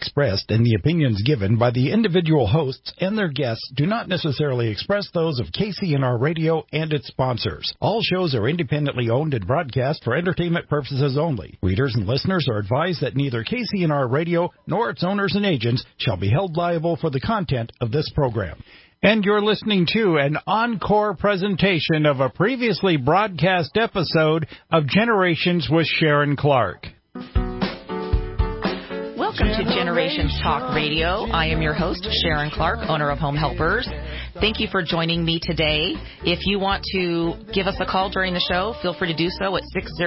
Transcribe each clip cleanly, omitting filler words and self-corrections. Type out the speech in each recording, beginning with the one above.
expressed and the opinions given by the individual hosts and their guests do not necessarily express those of KCNR Radio and its sponsors. All shows are independently owned and broadcast for entertainment purposes only. Readers and listeners are advised that neither KCNR Radio nor its owners and agents shall be held liable for the content of this program. And you're listening to an encore presentation of a previously broadcast episode of Generations with Sharon Clark. Welcome to Generations Talk Radio. I am your host, Sharon Clark, owner of Home Helpers. Thank you for joining me today. If you want to give us a call during the show, feel free to do so at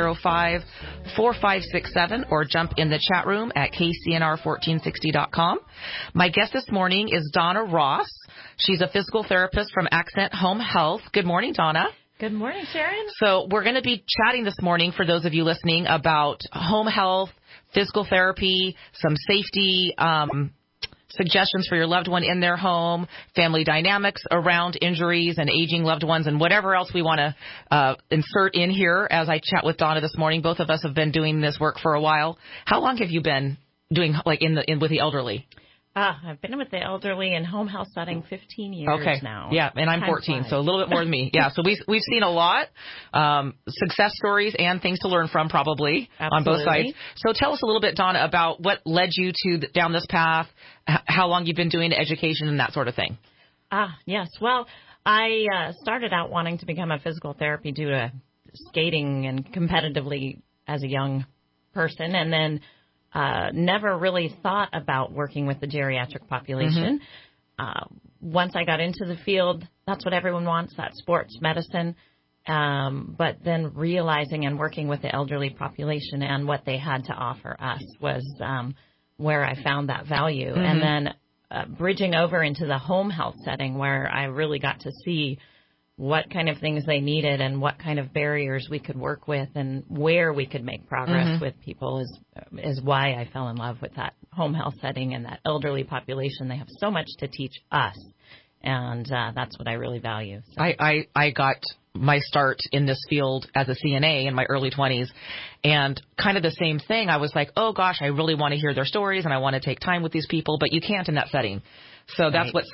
605-4567 or jump in the chat room at kcnr1460.com. My guest this morning is Donna Ross. She's a physical therapist from Accent Home Health. Good morning, Donna. Good morning, Sharon. So we're going to be chatting this morning, for those of you listening, about home health, physical therapy, some safety suggestions for your loved one in their home, family dynamics around injuries and aging loved ones, and whatever else we want to insert in here as I chat with Donna this morning. Both of us have been doing this work for a while. How long have you been doing with the elderly? I've been with the elderly in home health setting 15 years now. Yeah, and I'm 14, so a little bit more than me. Yeah, so we've seen a lot, success stories and things to learn from probably. Absolutely. On both sides. So tell us a little bit, Donna, about what led you down this path, how long you've been doing education and that sort of thing. Yes. Well, I started out wanting to become a physical therapy due to skating and competitively as a young person, and then never really thought about working with the geriatric population. Mm-hmm. Once I got into the field, that's what everyone wants, that sports medicine. But then realizing and working with the elderly population and what they had to offer us was where I found that value. Mm-hmm. And then bridging over into the home health setting where I really got to see what kind of things they needed and what kind of barriers we could work with and where we could make progress mm-hmm. with people is why I fell in love with that home health setting and that elderly population. They have so much to teach us, and that's what I really value. So. I got my start in this field as a CNA in my early 20s, and kind of the same thing. I was like, oh, gosh, I really want to hear their stories, and I want to take time with these people, but you can't in that setting. So that's what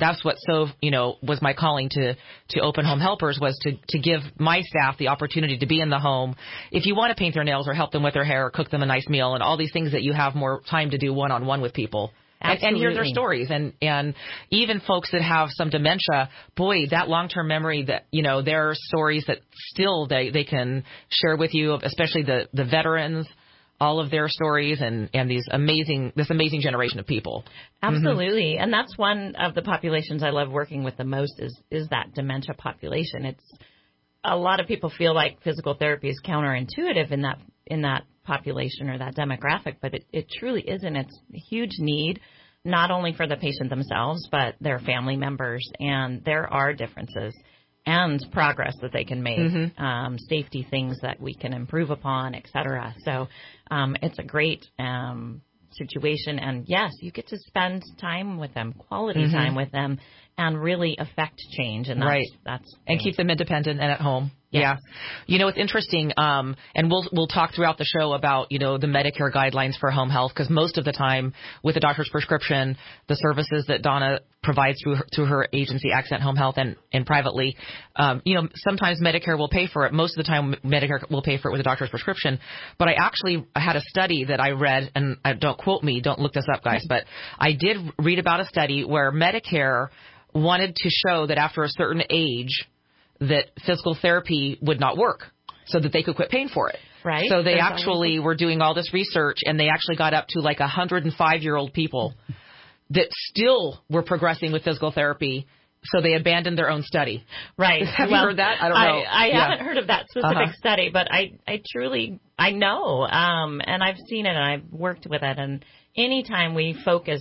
was my calling to open Home Helpers, was to give my staff the opportunity to be in the home. If you want to paint their nails or help them with their hair or cook them a nice meal and all these things that you have more time to do one-on-one with people. And hear their stories. And even folks that have some dementia, boy, that long-term memory that, there are stories that still they can share with you, especially the veterans, all of their stories and this amazing generation of people. Absolutely. Mm-hmm. And that's one of the populations I love working with the most is that dementia population. It's a lot of people feel like physical therapy is counterintuitive in that population or that demographic, but it truly isn't. It's a huge need, not only for the patient themselves, but their family members. And there are differences and progress that they can make, mm-hmm. Safety things that we can improve upon, et cetera. So it's a great situation. And, yes, you get to spend time with them, quality mm-hmm. time with them, and really affect change. And that's and keep them independent and at home. Yes. Yeah. It's interesting, and we'll talk throughout the show about, the Medicare guidelines for home health, because most of the time with a doctor's prescription, the services that Donna provides through her agency, Accent Home Health, and privately, sometimes Medicare will pay for it. Most of the time Medicare will pay for it with a doctor's prescription. But I had a study that I read, and don't quote me, don't look this up, guys, but I did read about a study where Medicare wanted to show that after a certain age that physical therapy would not work, so that they could quit paying for it. Right. So they actually were doing all this research, and they actually got up to like 105-year-old people that still were progressing with physical therapy. So they abandoned their own study. Right. Have you heard that? I don't know. I haven't heard of that specific study, but I truly know, and I've seen it and I've worked with it. And anytime we focus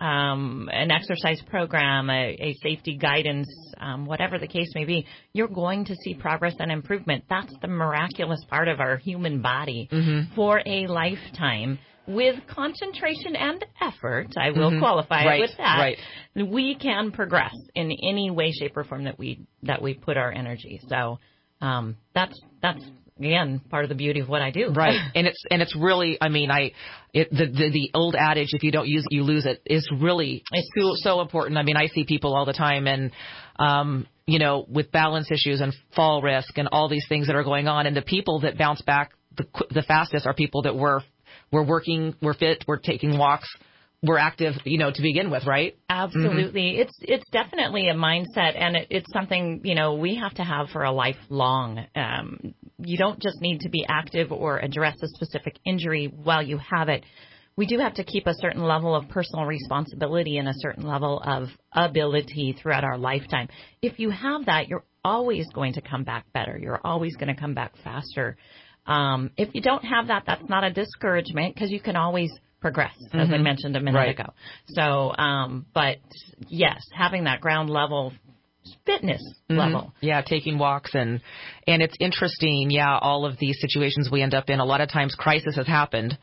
an exercise program, a safety guidance, whatever the case may be, you're going to see progress and improvement. That's the miraculous part of our human body mm-hmm. for a lifetime. With concentration and effort, I will mm-hmm. qualify it with that. Right. We can progress in any way, shape, or form that we put our energy. So that's again, part of the beauty of what I do. Right. And it's really, I mean, the old adage, if you don't use it, you lose it, is really so important. I mean, I see people all the time and, you know, with balance issues and fall risk and all these things that are going on. And the people that bounce back the fastest are people that we're working, we're fit, we're taking walks, we're active, you know, to begin with, right? Absolutely. Mm-hmm. It's definitely a mindset, and it's something, you know, we have to have for a lifelong. You don't just need to be active or address a specific injury while you have it. We do have to keep a certain level of personal responsibility and a certain level of ability throughout our lifetime. If you have that, you're always going to come back better. You're always going to come back faster. If you don't have that, that's not a discouragement, because you can always progress, as I mentioned a minute ago. So, but yes, having that ground level fitness level. Yeah, taking walks and it's interesting. Yeah, all of these situations we end up in, a lot of times crisis has happened.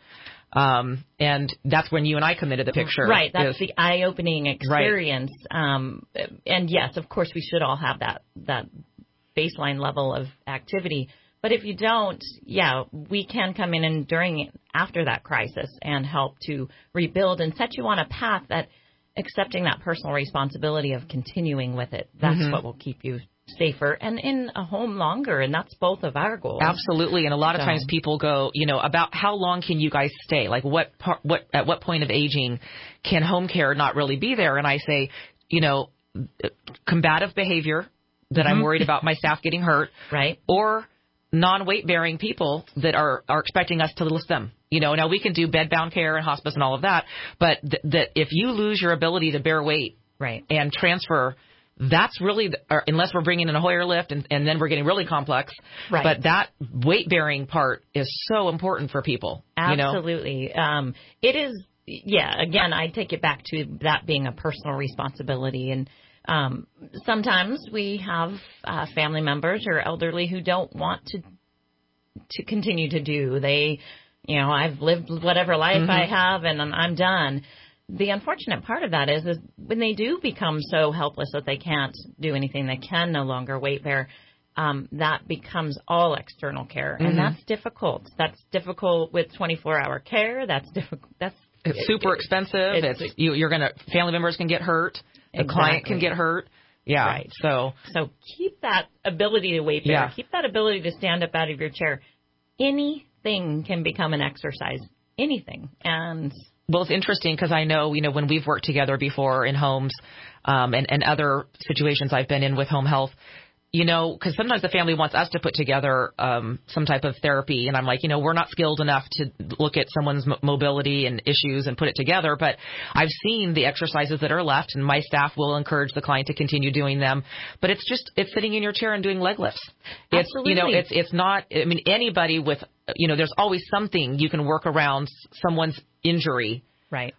And that's when you and I come into the picture. Right. That's the eye-opening experience. Right. And yes, of course, we should all have that baseline level of activity. But if you don't, yeah, we can come in and after that crisis and help to rebuild and set you on a path that accepting that personal responsibility of continuing with it. That's what will keep you safer and in a home longer. And that's both of our goals. Absolutely. And a lot of times people go, you know, about how long can you guys stay? Like at what point of aging can home care not really be there? And I say, you know, combative behavior that I'm worried about my staff getting hurt. Right. Or non-weight bearing people that are expecting us to list them. You know, now we can do bed-bound care and hospice and all of that, but that if you lose your ability to bear weight and transfer, that's really, unless we're bringing in a Hoyer lift and then we're getting really complex. Right. But that weight-bearing part is so important for people. Absolutely. You know? It is, yeah, again, I take it back to that being a personal responsibility. And sometimes we have family members or elderly who don't want to continue to do. They, you know, I've lived whatever life I have and I'm done. The unfortunate part of that is when they do become so helpless that they can't do anything, they can no longer weight bear, that becomes all external care. And that's difficult. That's difficult with 24-hour care. That's difficult. It's super expensive. Family members can get hurt. The client can get hurt. Yeah. Right. So keep that ability to weight bear. Yeah. Keep that ability to stand up out of your chair. Anything can become an exercise. Anything. And well, it's interesting because I know, you know, when we've worked together before in homes and other situations I've been in with home health, you know, because sometimes the family wants us to put together some type of therapy. And I'm like, you know, we're not skilled enough to look at someone's mobility and issues and put it together. But I've seen the exercises that are left, and my staff will encourage the client to continue doing them. But it's sitting in your chair and doing leg lifts. Absolutely. You know, it's not, I mean, anybody with, you know, there's always something you can work around someone's injury. Right.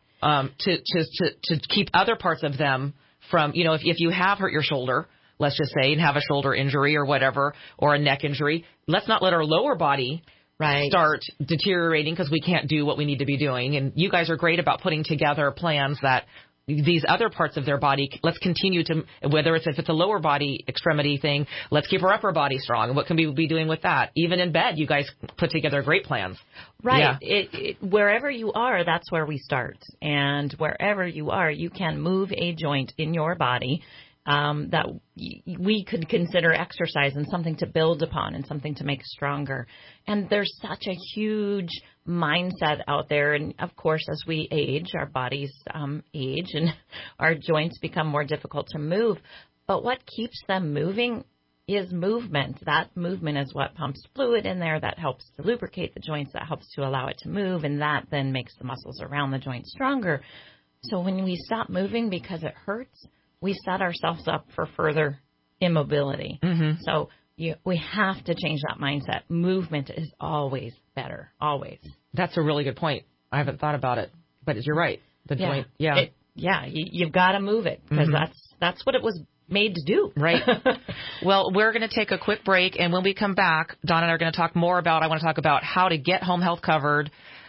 To keep other parts of them from, you know, if you have hurt your shoulder, let's just say, and have a shoulder injury or whatever, or a neck injury, let's not let our lower body start deteriorating because we can't do what we need to be doing. And you guys are great about putting together plans that these other parts of their body, let's continue to, whether if it's a lower body extremity thing, let's keep our upper body strong. And what can we be doing with that? Even in bed, you guys put together great plans. Right. Yeah. Wherever you are, that's where we start. And wherever you are, you can move a joint in your body that we could consider exercise and something to build upon and something to make stronger. And there's such a huge mindset out there. And of course, as we age, our bodies age and our joints become more difficult to move. But what keeps them moving is movement. That movement is what pumps fluid in there, that helps to lubricate the joints, that helps to allow it to move, and that then makes the muscles around the joint stronger. So when we stop moving because it hurts, we set ourselves up for further immobility. So we have to change that mindset. Movement is always better, always. That's a really good point. I haven't thought about it, but you're right. The joint, you've got to move it because that's what it was made to do. Right. Well, we're going to take a quick break, and when we come back, Donna and I are going to talk more about, I want to talk about how to get home health covered,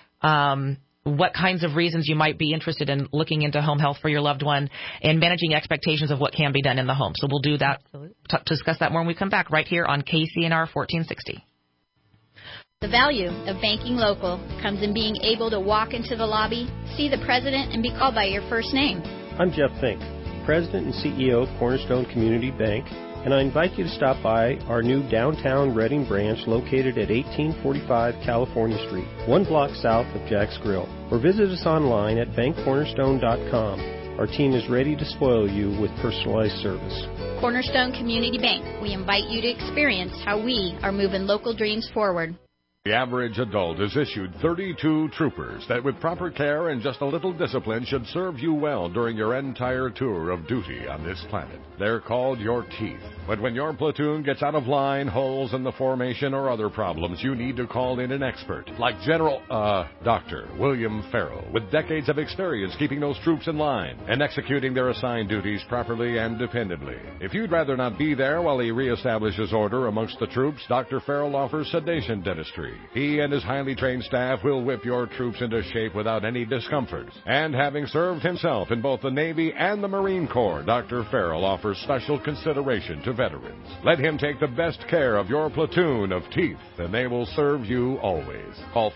what kinds of reasons you might be interested in looking into home health for your loved one, and managing expectations of what can be done in the home. So we'll do that, discuss that more when we come back right here on KCNR 1460. The value of banking local comes in being able to walk into the lobby, see the president, and be called by your first name. I'm Jeff Fink, President and CEO of Cornerstone Community Bank, and I invite you to stop by our new downtown Reading branch located at 1845 California Street, 1 block south of Jack's Grill, or visit us online at bankcornerstone.com. Our team is ready to spoil you with personalized service. Cornerstone Community Bank, we invite you to experience how we are moving local dreams forward. The average adult is issued 32 troopers that with proper care and just a little discipline should serve you well during your entire tour of duty on this planet. They're called your teeth. But when your platoon gets out of line, holes in the formation, or other problems, you need to call in an expert like Dr. William Farrell, with decades of experience keeping those troops in line and executing their assigned duties properly and dependably. If you'd rather not be there while he reestablishes order amongst the troops, Dr. Farrell offers sedation dentistry. He and his highly trained staff will whip your troops into shape without any discomfort. And having served himself in both the Navy and the Marine Corps, Dr. Farrell offers special consideration to veterans. Let him take the best care of your platoon of teeth, and they will serve you always. Call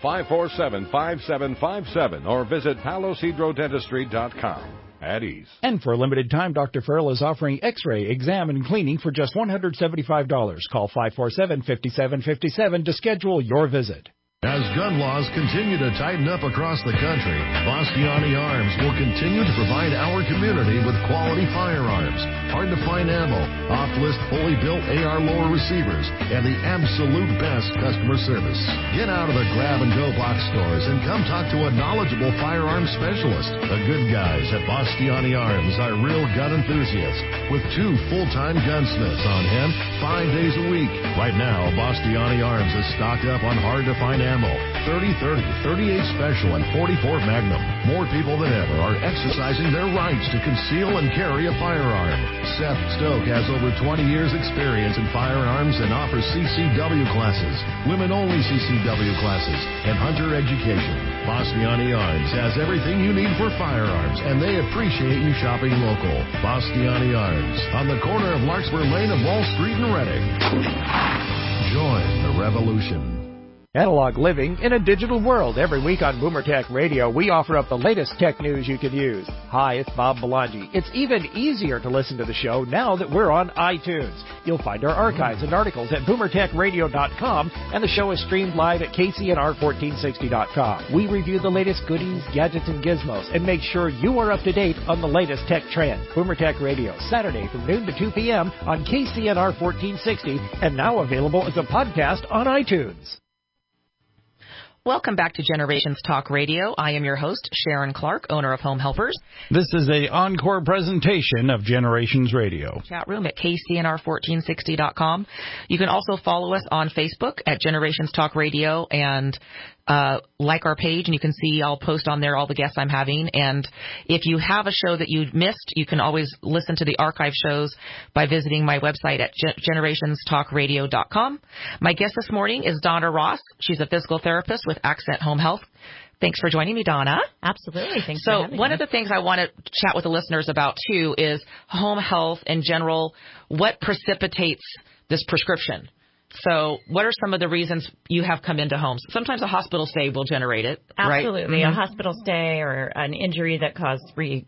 547-5757 or visit palocidrodentistry.com. At ease. And for a limited time, Dr. Farrell is offering x-ray, exam, and cleaning for just $175. Call 547-5757 to schedule your visit. As gun laws continue to tighten up across the country, Bastiani Arms will continue to provide our community with quality firearms, hard-to-find ammo, off-list fully built AR lower receivers, and the absolute best customer service. Get out of the grab-and-go box stores and come talk to a knowledgeable firearms specialist. The good guys at Bastiani Arms are real gun enthusiasts with 2 full-time gunsmiths on hand 5 days a week. Right now, Bastiani Arms is stocked up on hard-to-find ammo, 30-30, 38 Special, and 44 Magnum. More people than ever are exercising their rights to conceal and carry a firearm. Seth Stoke has over 20 years' experience in firearms and offers CCW classes, women-only CCW classes, and hunter education. Bastiani Arms has everything you need for firearms, and they appreciate you shopping local. Bastiani Arms, on the corner of Larkspur Lane and Wall Street in Reading. Join the revolution. Analog living in a digital world. Every week on Boomer Tech Radio, we offer up the latest tech news you could use. Hi, it's Bob Belangi. It's even easier to listen to the show now that we're on iTunes. You'll find our archives and articles at boomertechradio.com, and the show is streamed live at kcnr1460.com. We review the latest goodies, gadgets, and gizmos, and make sure you are up to date on the latest tech trends. Boomer Tech Radio, Saturday from noon to 2 p.m. on KCNR 1460, and now available as a podcast on iTunes. Welcome back to Generations Talk Radio. I am your host, Sharon Clark, owner of Home Helpers. This is an encore presentation of Generations Radio. Chat room at kcnr1460.com. You can also follow us on Facebook at Generations Talk Radio and like our page, and you can see I'll post on there all the guests I'm having. And if you have a show that you missed, you can always listen to the archive shows by visiting my website at generationstalkradio.com. My guest this morning is Donna Ross. She's a physical therapist with Accent Home Health. Thanks for joining me, Donna. Absolutely. Thanks for having me. So one of the things I want to chat with the listeners about, too, is home health in general. What precipitates this prescription? So what are some of the reasons you have come into homes? Sometimes a hospital stay will generate it, Absolutely. Right? Mm-hmm. A hospital stay or an injury that caused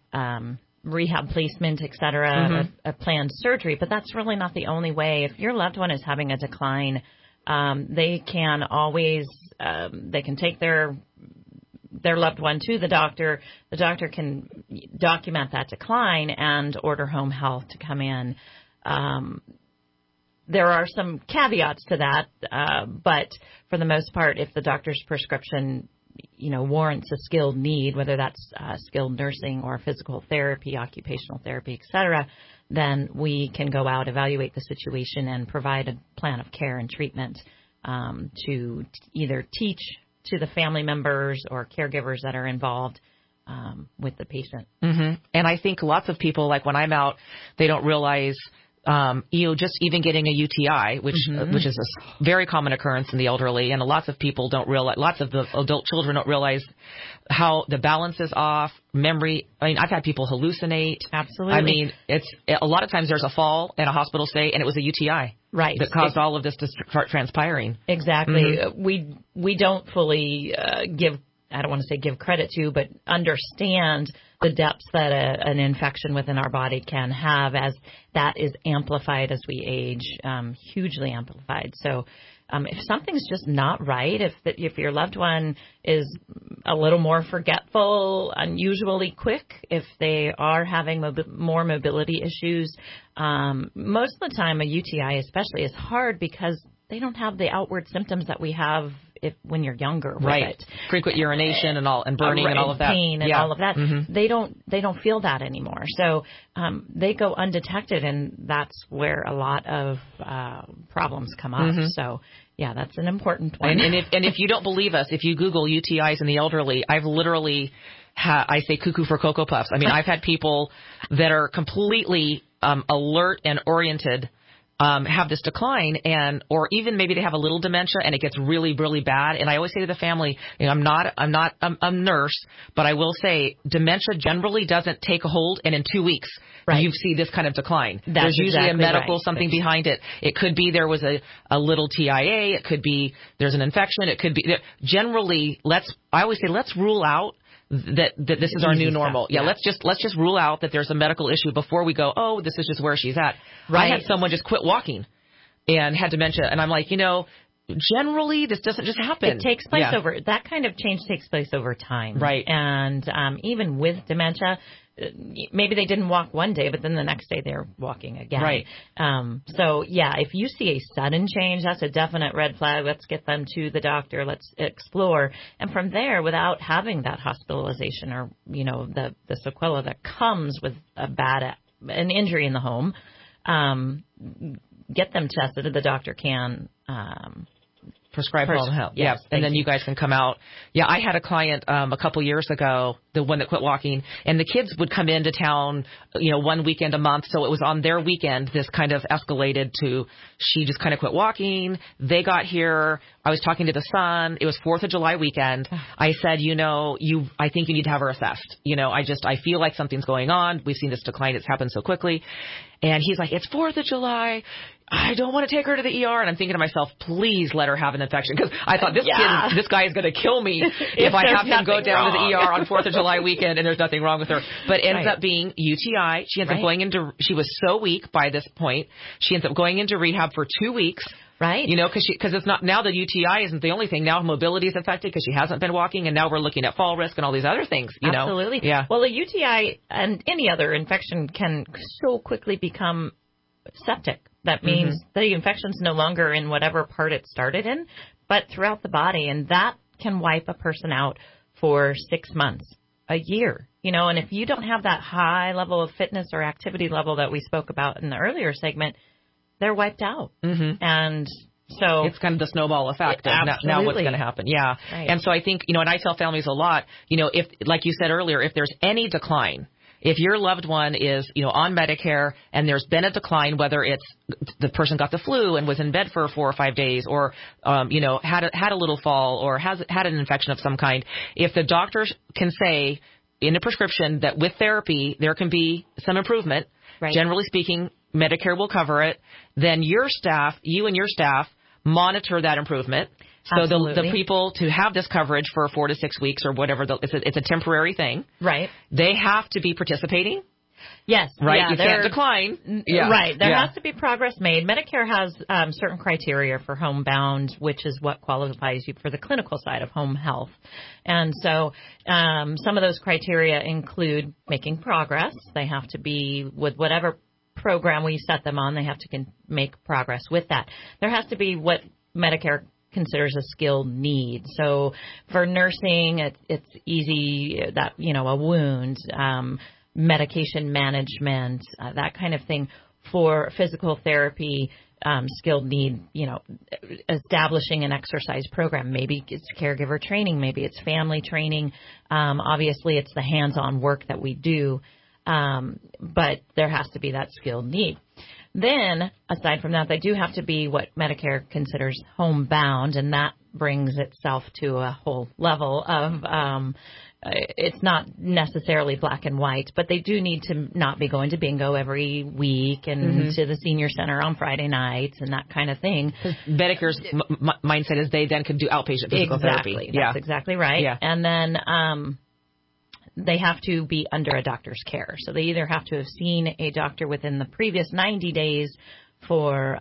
rehab placement, et cetera, a planned surgery. But that's really not the only way. If your loved one is having a decline, they can always they can take their loved one to the doctor. The doctor can document that decline and order home health to come in. There are some caveats to that, but for the most part, if the doctor's prescription, warrants a skilled need, whether that's skilled nursing or physical therapy, occupational therapy, et cetera, then we can go out, evaluate the situation, and provide a plan of care and treatment to either teach to the family members or caregivers that are involved with the patient. Mm-hmm. And I think lots of people, like when I'm out, they don't realize just even getting a UTI, which is a very common occurrence in the elderly, and lots of people don't realize, lots of the adult children don't realize how the balance is off, memory. I mean, I've had people hallucinate. Absolutely. I mean, it's a lot of times there's a fall and a hospital stay, and it was a UTI. Right. That caused all of this to start transpiring. Exactly. We don't fully I don't want to say give credit to, but understand the depths that an infection within our body can have, as that is amplified as we age, hugely amplified. So if something's just not right, if your loved one is a little more forgetful, unusually quick, if they are having more mobility issues, most of the time a UTI especially is hard because they don't have the outward symptoms that we have when you're younger. Right. With it. Frequent urination and burning and all of that. Pain and all of that. They don't feel that anymore. So they go undetected, and that's where a lot of problems come up. So yeah, that's an important one. And if you don't believe us, if you Google UTIs in the elderly, I've literally I say cuckoo for Cocoa Puffs. I mean, I've had people that are completely alert and oriented have this decline, or even maybe they have a little dementia and it gets really, really bad. And I always say to the family, I'm a nurse, but I will say dementia generally doesn't take a hold, and in 2 weeks you see this kind of decline. There's usually a medical something behind it. It could be there was a little TIA. It could be there's an infection. It could be generally I always say let's rule out that this is our new normal. Yeah, let's just rule out that there's a medical issue before we go, oh, this is just where she's at. Right. I had someone just quit walking and had dementia, and I'm like, generally this doesn't just happen. It takes place that kind of change takes place over time. Right. And even with dementia, maybe they didn't walk one day, but then the next day they're walking again. Right. So, yeah, if you see a sudden change, that's a definite red flag. Let's get them to the doctor. Let's explore. And from there, without having that hospitalization or, the sequela that comes with an injury in the home, get them tested. The doctor can prescribe home help. Yes, and then you guys can come out. Yeah, I had a client a couple years ago, the one that quit walking, and the kids would come into town, one weekend a month. So it was on their weekend, this kind of escalated to she just kind of quit walking. They got here. I was talking to the son. It was 4th of July weekend. I said, I think you need to have her assessed. I feel like something's going on. We've seen this decline. It's happened so quickly. And he's like, it's 4th of July. I don't want to take her to the ER. And I'm thinking to myself, please let her have an infection. Because I thought this guy is going to kill me if I have him go down to the ER on 4th of July weekend and there's nothing wrong with her. But it ends up being UTI. She ends up she was so weak by this point. She ends up going into rehab for 2 weeks. Right. Because it's not, now the UTI isn't the only thing. Now mobility is affected because she hasn't been walking, and now we're looking at fall risk and all these other things, Absolutely. Yeah. Well, a UTI and any other infection can so quickly become septic. That means the infection's no longer in whatever part it started in, but throughout the body, and that can wipe a person out for 6 months, a year. And if you don't have that high level of fitness or activity level that we spoke about in the earlier segment, they're wiped out. And so it's kind of the snowball effect of now what's going to happen. Yeah. Right. And so I think, and I tell families a lot, if, like you said earlier, if there's any decline, if your loved one is, on Medicare and there's been a decline, whether it's the person got the flu and was in bed for 4 or 5 days, or, had a little fall, or had an infection of some kind, if the doctors can say in a prescription that with therapy there can be some improvement, generally speaking, Medicare will cover it, then you and your staff monitor that improvement. So the people to have this coverage for 4 to 6 weeks or whatever, it's a temporary thing. Right. They have to be participating. Yes. Right. Yeah, you can't decline. Yeah. Right. There has to be progress made. Medicare has certain criteria for homebound, which is what qualifies you for the clinical side of home health. And so some of those criteria include making progress. They have to be with whatever program we set them on. They have to make progress with that. There has to be what Medicare considers a skilled need. So for nursing, it's easy that, a wound, medication management, that kind of thing. For physical therapy, skilled need, establishing an exercise program. Maybe it's caregiver training. Maybe it's family training. Obviously, it's the hands-on work that we do. But there has to be that skilled need. Then, aside from that, they do have to be what Medicare considers homebound, and that brings itself to a whole level of it's not necessarily black and white, but they do need to not be going to bingo every week and to the senior center on Friday nights and that kind of thing. Medicare's mindset is they then could do outpatient physical therapy. Exactly. That's exactly right. Yeah. And then they have to be under a doctor's care. So they either have to have seen a doctor within the previous 90 days for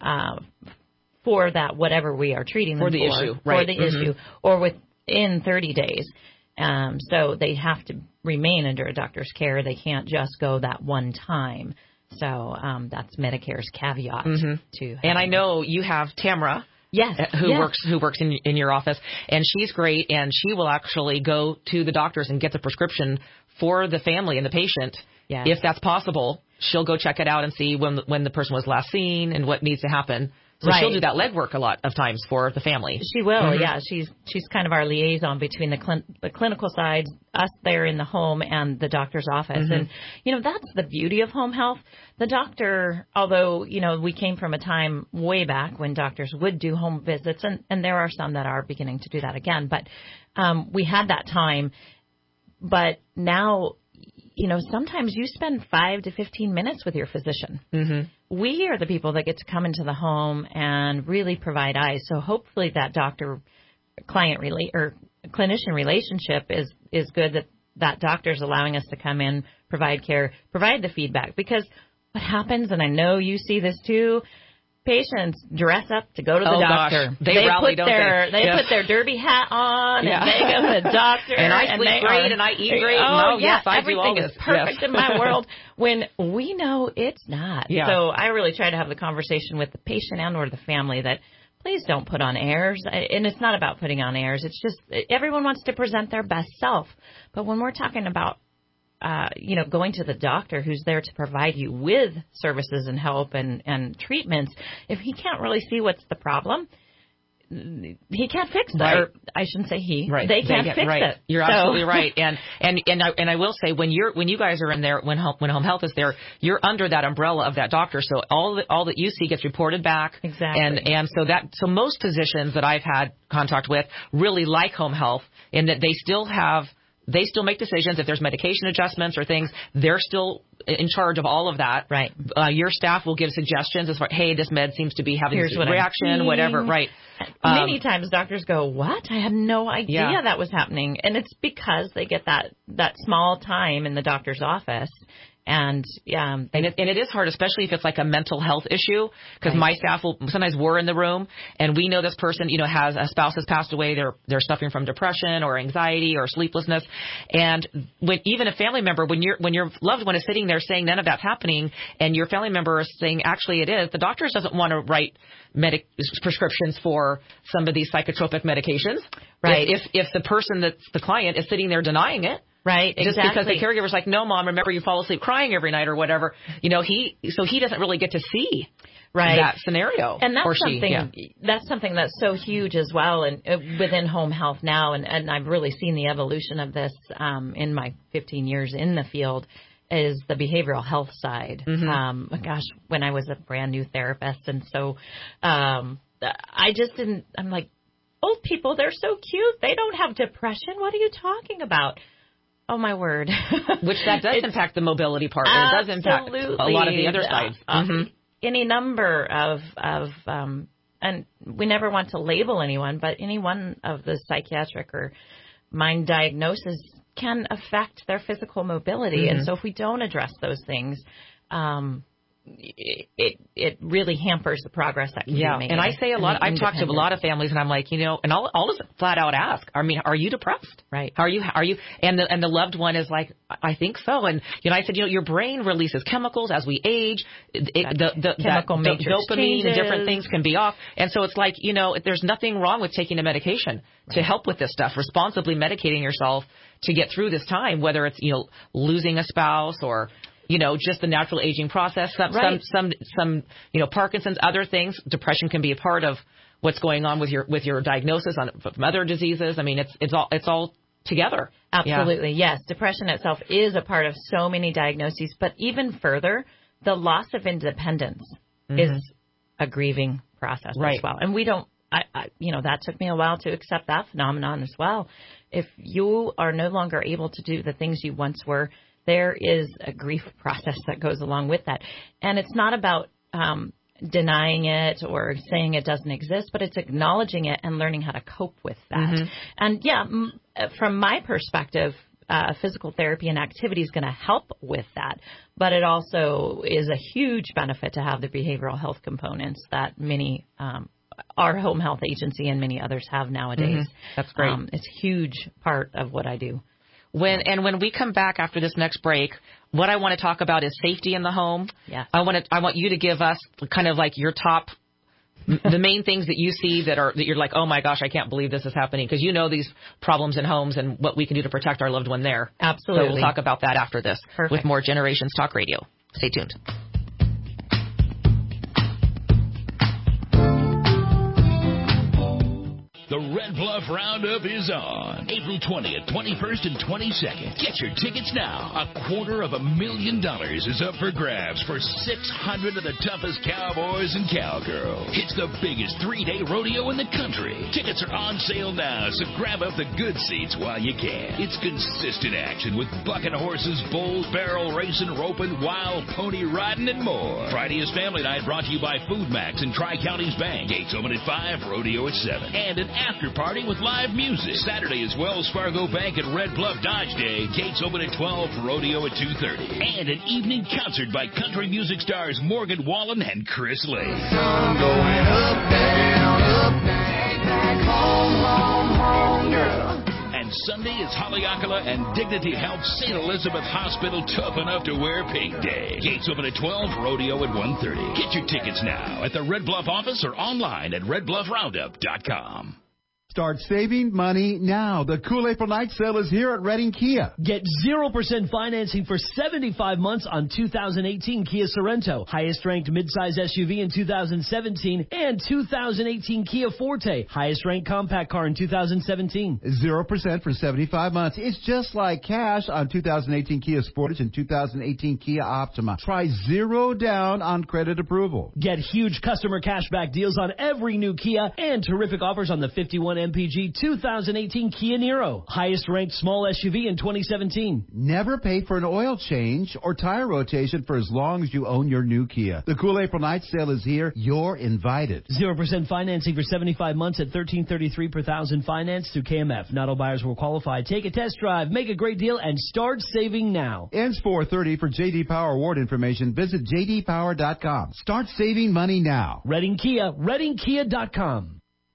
that whatever we are treating them for. The issue, right. For the issue, or within 30 days. So they have to remain under a doctor's care. They can't just go that one time. So that's Medicare's caveat to. And I know you have Tamara. Yes. Who works in your office, and she's great, and she will actually go to the doctors and get the prescription for the family and the patient. Yes. If that's possible, she'll go check it out and see when the person was last seen and what needs to happen. So she'll do that legwork a lot of times for the family. She will, yeah. She's kind of our liaison between the clinical side, us there in the home, and the doctor's office. And, that's the beauty of home health. The doctor, although, we came from a time way back when doctors would do home visits, and there are some that are beginning to do that again. But we had that time. But now, sometimes you spend 5 to 15 minutes with your physician. We are the people that get to come into the home and really provide eyes. So hopefully that doctor-client or clinician relationship is good, that doctor's allowing us to come in, provide care, provide the feedback. Because what happens, and I know you see this too, patients dress up to go to the doctor. Gosh. They rally, don't they? They put their derby hat on and they go to the doctor. And I sleep great and I eat great. Yes, I do all this. Everything is perfect in my world when we know it's not. Yeah. So I really try to have the conversation with the patient and or the family that please don't put on airs. And it's not about putting on airs. It's just everyone wants to present their best self. But when we're talking about going to the doctor who's there to provide you with services and help and treatments, if he can't really see what's the problem, he can't fix it. Right. Or I shouldn't say he. Right. They can't fix it. You're absolutely right. And I will say when you guys are in there, when home health is there, you're under that umbrella of that doctor. So all that you see gets reported back. Exactly. And so most physicians that I've had contact with really like home health in that they still make decisions. If there's medication adjustments or things, they're still in charge of all of that. Right. Your staff will give suggestions as far, hey, this med seems to be having this reaction, whatever. Right. Many times doctors go, what? I had no idea that was happening. And it's because they get that small time in the doctor's office. And it is hard, especially if it's like a mental health issue, because my staff we're in the room and we know this person, has a spouse has passed away. They're suffering from depression or anxiety or sleeplessness. And even a family member, when your loved one is sitting there saying none of that's happening and your family member is saying actually it is, the doctor doesn't want to write prescriptions for some of these psychotropic medications. Right. If the person that's the client is sitting there denying it. Right, just because the caregiver's like, no, Mom, remember you fall asleep crying every night or whatever. He doesn't really get to see that scenario. And that's something that's so huge as well, and within home health now. And I've really seen the evolution of this in my 15 years in the field. Is the behavioral health side. When I was a brand new therapist, and so I just didn't. I'm like, old people, they're so cute. They don't have depression. What are you talking about? Oh, my word. Which that does impact the mobility part. It does impact a lot of the other sides. Any number of and we never want to label anyone, but any one of the psychiatric or mind diagnoses can affect their physical mobility. And so if we don't address those things, it really hampers the progress that can be made. And I say a lot. I've talked to a lot of families, and I'm like, and I'll just flat out ask. I mean, are you depressed? Right. Are you? And the loved one is like, I think so. And I said, your brain releases chemicals as we age. The chemical matrix dopamine changes. And different things can be off. And so it's like, there's nothing wrong with taking a medication to help with this stuff. Responsibly medicating yourself to get through this time, whether it's losing a spouse or just the natural aging process, some Parkinson's, other things. Depression can be a part of what's going on with your diagnosis from other diseases. I mean, it's all together. Absolutely. Yes. Depression itself is a part of so many diagnoses, but even further, the loss of independence. is a grieving process as well. And we don't, that took me a while to accept that phenomenon as well. If you are no longer able to do the things you once were, there is a grief process that goes along with that. And it's not about denying it or saying it doesn't exist, but it's acknowledging it and learning how to cope with that. And from my perspective, physical therapy and activity is going to help with that. But it also is a huge benefit to have the behavioral health components that many our home health agency and many others have nowadays. That's great. It's a huge part of what I do. When we come back after this next break, what I want to talk about is safety in the home. Yes. I want you to give us kind of like your top, the main things that you see that you're like, oh my gosh, I can't believe this is happening, because you know these problems in homes and what we can do to protect our loved one there. Absolutely. So we'll talk about that after this. Perfect. With more Generations Talk Radio. Stay tuned. The Red Bluff Roundup is on April 20th, 21st, and 22nd. Get your tickets now. $250,000 is up for grabs for 600 of the toughest cowboys and cowgirls. It's the biggest 3-day rodeo in the country. Tickets are on sale now, so grab up the good seats while you can. It's consistent action with bucking horses, bulls, barrel racing, roping, wild pony riding, and more. Friday is family night, brought to you by Food Max and Tri-Counties Bank. Gates open at 5, rodeo at 7. And an after party with live music. Saturday is Wells Fargo Bank and Red Bluff Dodge Day. Gates open at 12, rodeo at 2:30. And an evening concert by country music stars Morgan Wallen and Chris Lake. Sun going up, down, back home, home, home, girl. And Sunday is Haleakala and Dignity Health St. Elizabeth Hospital tough enough to wear Pink Day. Gates open at 12, rodeo at 1:30. Get your tickets now at the Red Bluff office or online at redbluffroundup.com. Start saving money now. The Cool April Night Sale is here at Redding Kia. Get 0% financing for 75 months on 2018 Kia Sorento, highest ranked midsize SUV in 2017, and 2018 Kia Forte, highest ranked compact car in 2017. 0% for 75 months. It's just like cash on 2018 Kia Sportage and 2018 Kia Optima. Try 0 down on credit approval. Get huge customer cashback deals on every new Kia and terrific offers on the 51 MPG 2018 Kia Niro, highest ranked small SUV in 2017. Never pay for an oil change or tire rotation for as long as you own your new Kia. The Cool April Night Sale is here. You're invited. 0% financing for 75 months at $1,333 per thousand finance through KMF. Not all buyers will qualify. Take a test drive, make a great deal, and start saving now. Ends 4:30. For J.D. Power Award information, visit jdpower.com. Start saving money now. Redding Kia, reddingkia.com.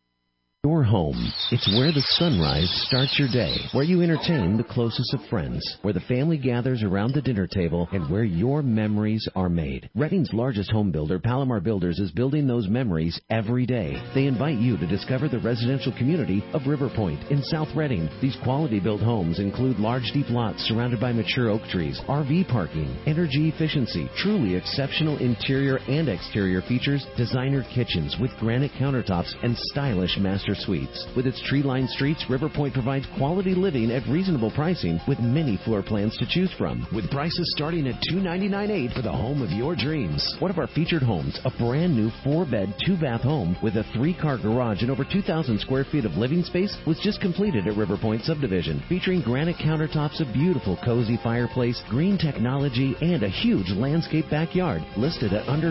Your home. It's where the sunrise starts your day, where you entertain the closest of friends, where the family gathers around the dinner table, and where your memories are made. Redding's largest home builder, Palomar Builders, is building those memories every day. They invite you to discover the residential community of River Point in South Redding. These quality-built homes include large, deep lots surrounded by mature oak trees, RV parking, energy efficiency, truly exceptional interior and exterior features, designer kitchens with granite countertops, and stylish master suites. With its tree-lined streets, River Point provides quality living at reasonable pricing with many floor plans to choose from, with prices starting at $299,800 for the home of your dreams. One of our featured homes, a brand new 4-bed, 2-bath home with a 3-car garage and over 2,000 square feet of living space, was just completed at River Point Subdivision, featuring granite countertops, a beautiful cozy fireplace, green technology, and a huge landscape backyard, listed at under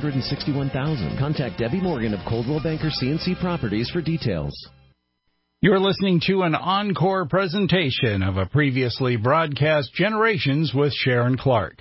$361,000. Contact Debbie Morgan of Coldwell Banker CNC Properties for details. You're listening to an encore presentation of a previously broadcast Generations with Sharon Clark.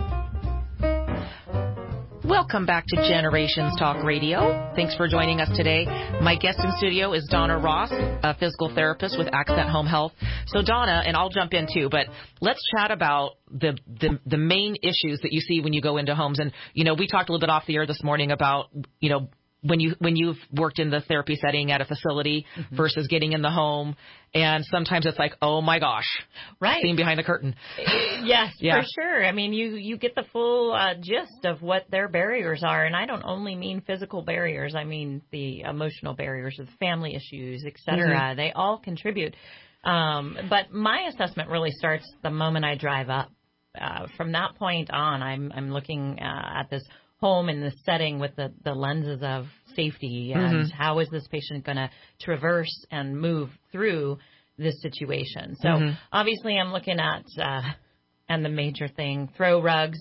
Welcome back to Generations Talk Radio. Thanks for joining us today. My guest in studio is Donna Ross, a physical therapist with Accent Home Health. So Donna, and I'll jump in too, but let's chat about the main issues that you see when you go into homes. And, we talked a little bit off the air this morning about, when you've worked in the therapy setting at a facility versus getting in the home, and sometimes it's like, oh my gosh, right, seeing behind the curtain. Yes, yeah. For sure. I mean, you get the full gist of what their barriers are, and I don't only mean physical barriers. I mean the emotional barriers, the family issues, etc. They all contribute. But my assessment really starts the moment I drive up. From that point on, I'm looking at this home in this setting with the lenses of safety and how is this patient going to traverse and move through this situation. So obviously I'm looking at, and the major thing, throw rugs.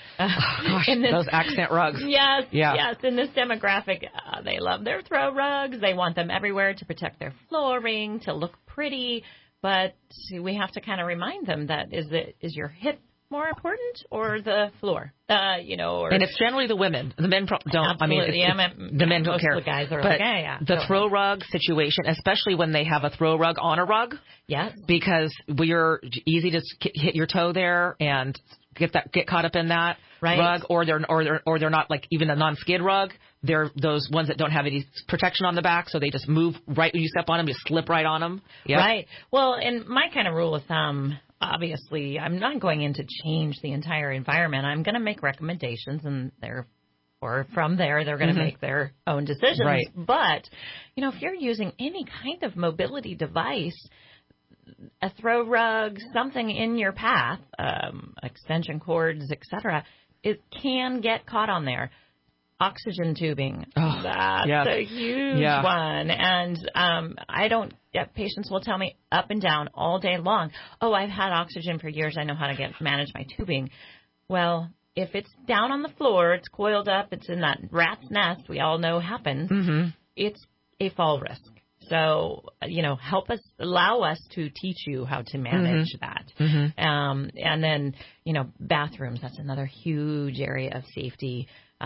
Those accent rugs. Yes. In this demographic, they love their throw rugs. They want them everywhere to protect their flooring, to look pretty. But we have to kind of remind them that is your hip more important or the floor? And it's generally the women. The men don't. Absolutely. I mean, the men don't care. The guys are but the throw rug situation, especially when they have a throw rug on a rug. Yes. Because you're easy to hit your toe there and get caught up in that rug, or they're not like even a non-skid rug. They're those ones that don't have any protection on the back, so they just move right when you step on them, just slip right on them. Yep. Right. Well, and my kind of rule of thumb, obviously, I'm not going in to change the entire environment. I'm going to make recommendations, and from there, they're going to make their own decisions. Right. But, if you're using any kind of mobility device, a throw rug, something in your path, extension cords, etc., it can get caught on there. Oxygen tubing, that's a huge one. And patients will tell me up and down all day long, I've had oxygen for years. I know how to manage my tubing. Well, if it's down on the floor, it's coiled up, it's in that rat's nest we all know happens, it's a fall risk. So, allow us to teach you how to manage that. And then, bathrooms, that's another huge area of safety.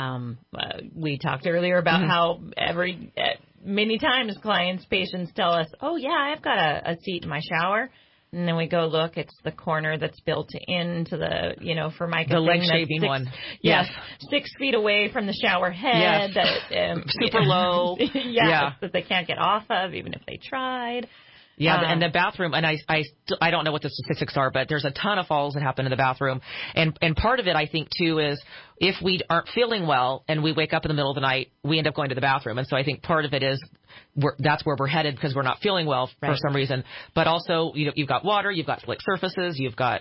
We talked earlier about how many times patients tell us, I've got a seat in my shower. And then we go look, it's the corner that's built into the, for Micah. The leg shaving one. Yes. 6 feet away from the shower head. Yes. That, super low. That they can't get off of, even if they tried. Yeah, and the bathroom, and I don't know what the statistics are, but there's a ton of falls that happen in the bathroom. And part of it, I think, too, is if we aren't feeling well and we wake up in the middle of the night, we end up going to the bathroom. And so I think part of it is that's where we're headed because we're not feeling well for some reason. But also, you've got water, you've got slick surfaces, you've got,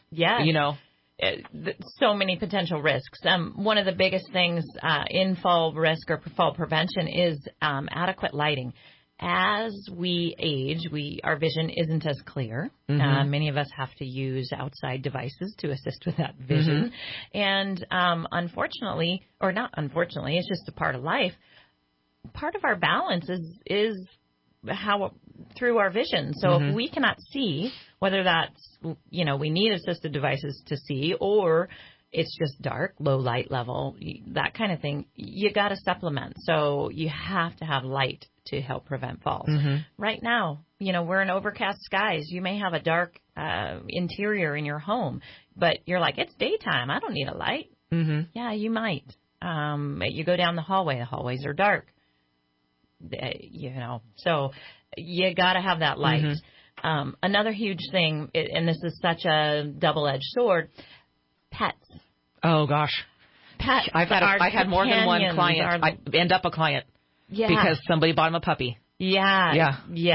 so many potential risks. One of the biggest things in fall risk or fall prevention is adequate lighting. As we age, our vision isn't as clear. Many of us have to use outside devices to assist with that vision. And unfortunately, or not unfortunately, it's just a part of life. Part of our balance is how through our vision. So if we cannot see, whether that's, we need assisted devices to see, or it's just dark, low light level, that kind of thing, you got to supplement. So you have to have light to help prevent falls. Right now, we're in overcast skies. You may have a dark interior in your home, but you're like, it's daytime. I don't need a light. Yeah, you might. You go down the hallways are dark. So you got to have that light. Another huge thing, and this is such a double-edged sword, pets. Oh gosh, pets. I've had more than one client. I end up a client because somebody bought him a puppy. Yes.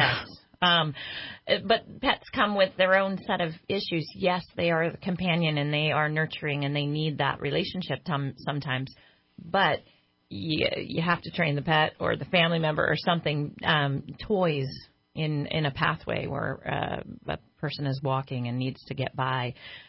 But pets come with their own set of issues. Yes, they are the companion and they are nurturing and they need that relationship sometimes. But you have to train the pet or the family member or something. Toys in a pathway where a person is walking and needs to get by.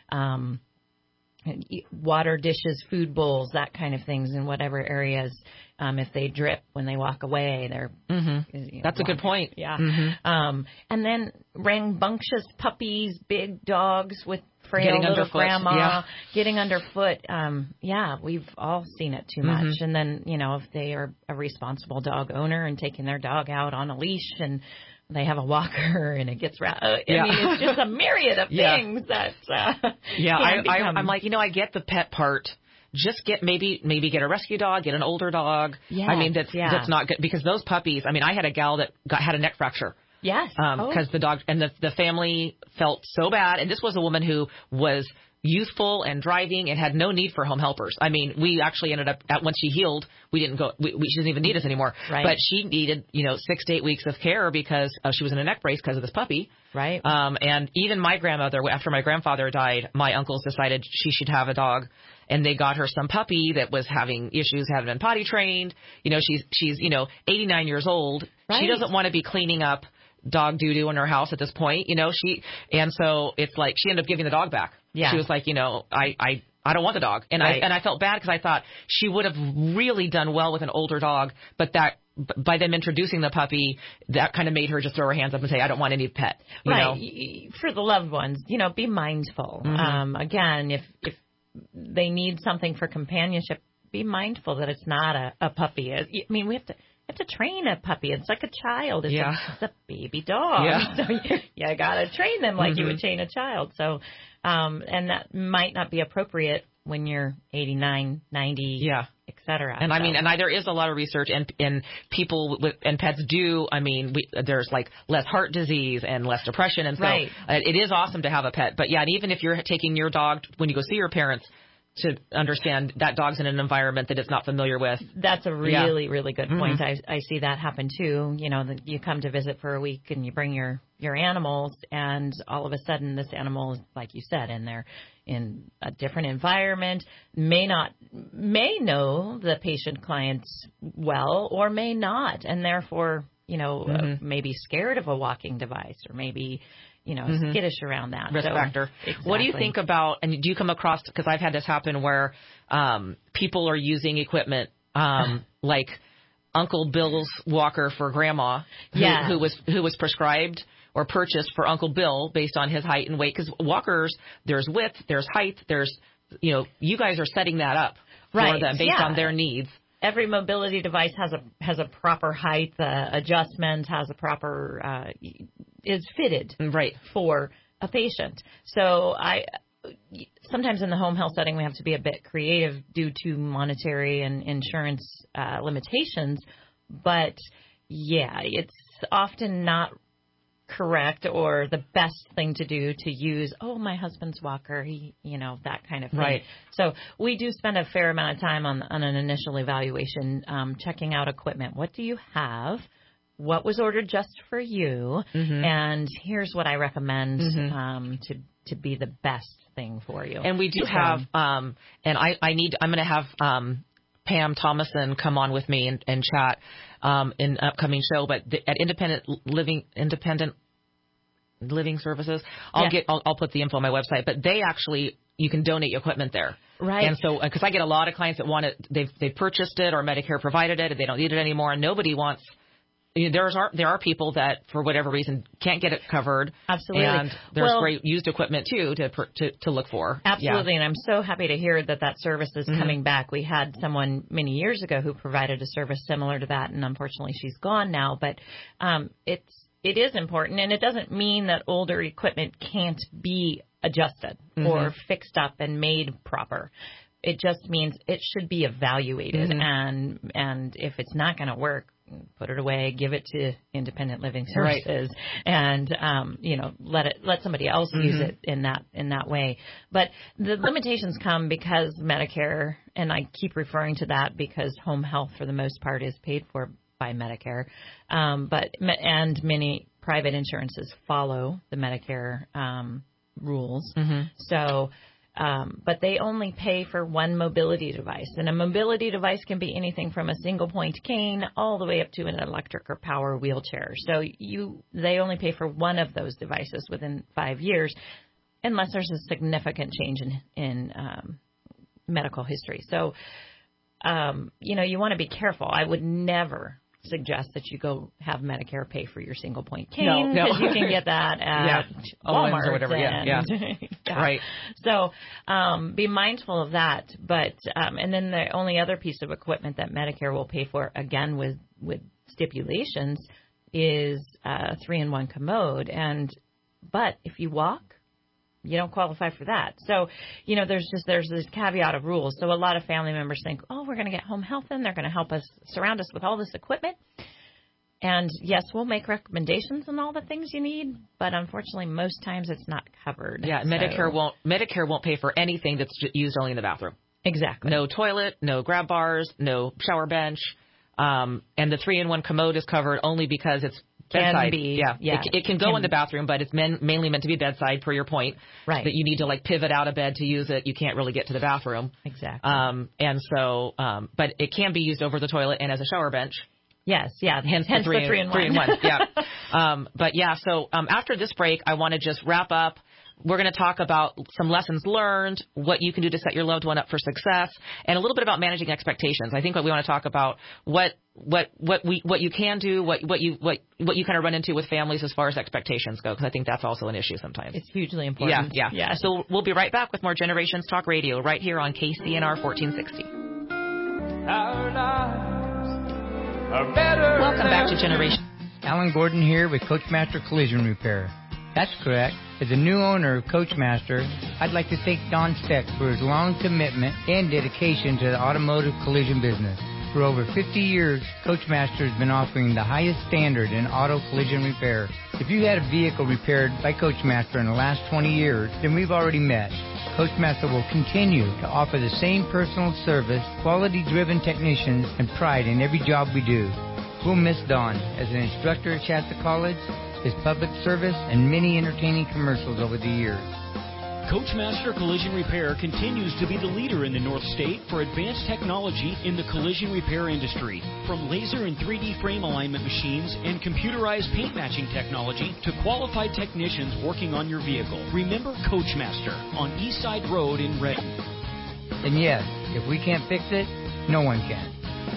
Water dishes, food bowls, that kind of things in whatever areas. If they drip when they walk away, they're. That's a good point. Yeah. And then rambunctious puppies, big dogs with frail little grandma getting underfoot. We've all seen it too much. And then if they are a responsible dog owner and taking their dog out on a leash and they have a walker and it gets mean, it's just a myriad of things that. I'm like, I get the pet part. Just maybe get a rescue dog, get an older dog. Yes, I mean, that's not good because those puppies. I mean, I had a gal that had a neck fracture. Yes. Because the dog and the family felt so bad. And this was a woman who was youthful and driving and had no need for home helpers. I mean, we actually ended up once she healed, we didn't go. She didn't even need us anymore. Right. But she needed 6 to 8 weeks of care because she was in a neck brace because of this puppy. Right. And even my grandmother, after my grandfather died, my uncles decided she should have a dog, and they got her some puppy that was having issues, hadn't been potty trained. She's 89 years old. Right. She doesn't want to be cleaning up dog doo-doo in her house at this point, and so it's like she ended up giving the dog back. Yeah. She was like, I don't want the dog. And right. I felt bad because I thought she would have really done well with an older dog, but that by them introducing the puppy, that kind of made her just throw her hands up and say, I don't want any pet. You know? For the loved ones, be mindful. Mm-hmm. Again, if they need something for companionship, be mindful that it's not a puppy. I mean, we have to train a puppy. It's like a child. It's a baby dog. Yeah. So you got to train them like you would train a child. So, and that might not be appropriate when you're 89, 90, et cetera. And there is a lot of research, and people and pets do. I mean, there's like less heart disease and less depression, and so it is awesome to have a pet. But and even if you're taking your dog when you go see your parents, to understand that dog's in an environment that it's not familiar with. That's a really, really good point. I see that happen too. You come to visit for a week and you bring your animals, and all of a sudden this animal is, like you said, in a different environment, may know the patient clients well or may not, and therefore, may be scared of a walking device, or maybe skittish around that. Risk factor. Exactly. What do you think about, and do you come across, because I've had this happen where people are using equipment like Uncle Bill's walker for grandma, who was prescribed or purchased for Uncle Bill based on his height and weight, because walkers, there's width, there's height, there's, you guys are setting that up for them based on their needs. Every mobility device has a proper height. The adjustment has a proper is fitted for a patient. So sometimes in the home health setting we have to be a bit creative due to monetary and insurance limitations. But it's often not correct or the best thing to do to use, my husband's walker, that kind of thing. Right. So we do spend a fair amount of time on an initial evaluation, checking out equipment. What do you have? What was ordered just for you? And here's what I recommend to be the best thing for you. And we do have, and I'm going to have Pam Thomason come on with me and chat in an upcoming show. But at Independent Living Services, I'll put the info on my website. But they actually, you can donate equipment there. Right. And so, because I get a lot of clients that want it, they've purchased it or Medicare provided it, and they don't need it anymore, and nobody wants. There are people that, for whatever reason, can't get it covered. Absolutely. And there's great used equipment, too, to look for. Absolutely. Yeah. And I'm so happy to hear that service is coming back. We had someone many years ago who provided a service similar to that, and unfortunately she's gone now. But it is important, and it doesn't mean that older equipment can't be adjusted or fixed up and made proper. It just means it should be evaluated, and if it's not going to work, put it away, give it to Independent Living Services, and let somebody else use it in that way. But the limitations come because Medicare, and I keep referring to that because home health for the most part is paid for by Medicare, and many private insurances follow the Medicare rules. So. But they only pay for one mobility device. And a mobility device can be anything from a single point cane all the way up to an electric or power wheelchair. So they only pay for one of those devices within 5 years, unless there's a significant change in medical history. So, you want to be careful. I would never suggest that you go have Medicare pay for your single point cane, because you can get that at Walmart or whatever. Right. So be mindful of that. But and then the only other piece of equipment that Medicare will pay for, again with stipulations, is a 3-in-1 commode. But if you walk, you don't qualify for that. So, there's this caveat of rules. So a lot of family members think, we're going to get home health in. They're going to help us, surround us with all this equipment. And yes, we'll make recommendations on all the things you need, but unfortunately, most times it's not covered. Yeah, Medicare won't pay for anything that's used only in the bathroom. Exactly. No toilet, no grab bars, no shower bench, and the 3-in-1 commode is covered only because it's bedside. It can go in the bathroom, but it's mainly meant to be bedside, per your point. Right. That you need to pivot out of bed to use it. You can't really get to the bathroom. Exactly. But it can be used over the toilet and as a shower bench. Yes, yeah. Hence the 3-in-1. Yeah. But yeah, so after this break, I want to just wrap up. We're going to talk about some lessons learned, what you can do to set your loved one up for success, and a little bit about managing expectations. I think what we want to talk about what you can do, what you kind of run into with families as far as expectations go, because I think that's also an issue sometimes. It's hugely important. Yeah. So we'll be right back with more Generations Talk Radio right here on KCNR 1460. Our lives are better. Welcome back to Generations. Alan Gordon here with Coachmaster Collision Repair. That's correct. As a new owner of Coachmaster, I'd like to thank Don Speck for his long commitment and dedication to the automotive collision business. For over 50 years, Coachmaster has been offering the highest standard in auto collision repair. If you had a vehicle repaired by Coachmaster in the last 20 years, then we've already met. Coachmaster will continue to offer the same personal service, quality-driven technicians, and pride in every job we do. We'll miss Don as an instructor at Shasta College, his public service, and many entertaining commercials over the years. Coachmaster Collision Repair continues to be the leader in the North State for advanced technology in the collision repair industry. From laser and 3D frame alignment machines and computerized paint matching technology to qualified technicians working on your vehicle. Remember Coachmaster on Eastside Road in Renton. And yes, if we can't fix it, no one can.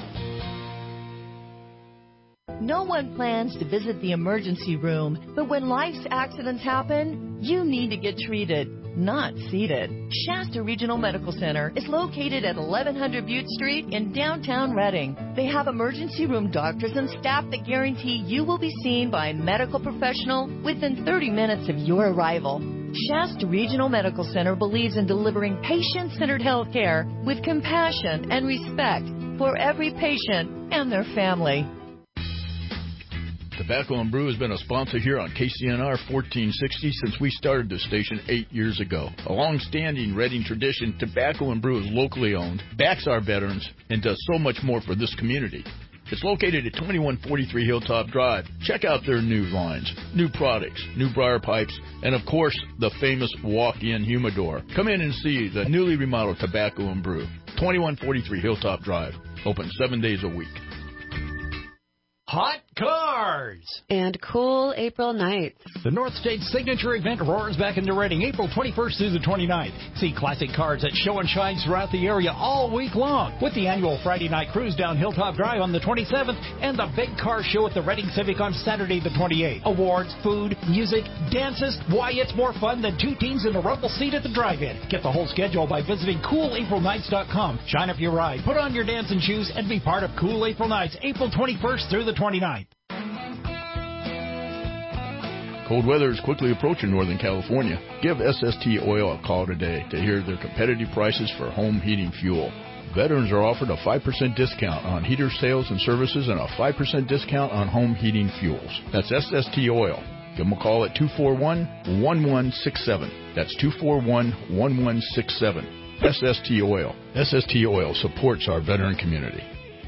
No one plans to visit the emergency room, but when life's accidents happen, you need to get treated, not seated. Shasta Regional Medical Center is located at 1100 Butte Street in downtown Reading. They have emergency room doctors and staff that guarantee you will be seen by a medical professional within 30 minutes of your arrival. Shasta Regional Medical Center believes in delivering patient-centered health care with compassion and respect for every patient and their family. Tobacco and Brew has been a sponsor here on KCNR 1460 since we started the station 8 years ago. A long-standing Reading tradition, Tobacco and Brew is locally owned, backs our veterans, and does so much more for this community. It's located at 2143 Hilltop Drive. Check out their new lines, new products, new briar pipes, and of course, the famous walk-in humidor. Come in and see the newly remodeled Tobacco and Brew. 2143 Hilltop Drive. Open 7 days a week. Hot cars! And cool April nights. The North State's signature event roars back into Reading April 21st through the 29th. See classic cars that show and shine throughout the area all week long. With the annual Friday night cruise down Hilltop Drive on the 27th and the big car show at the Reading Civic on Saturday the 28th. Awards, food, music, dances. Why, it's more fun than two teens in a rumble seat at the drive-in. Get the whole schedule by visiting CoolAprilNights.com. Shine up your ride, put on your dancing shoes, and be part of Cool April Nights April 21st through the 29th. Cold weather is quickly approaching Northern California. Give SST Oil a call today to hear their competitive prices for home heating fuel. Veterans are offered a 5% discount on heater sales and services and a 5% discount on home heating fuels. That's SST Oil. Give them a call at 241-1167. That's 241-1167. SST Oil. SST Oil supports our veteran community.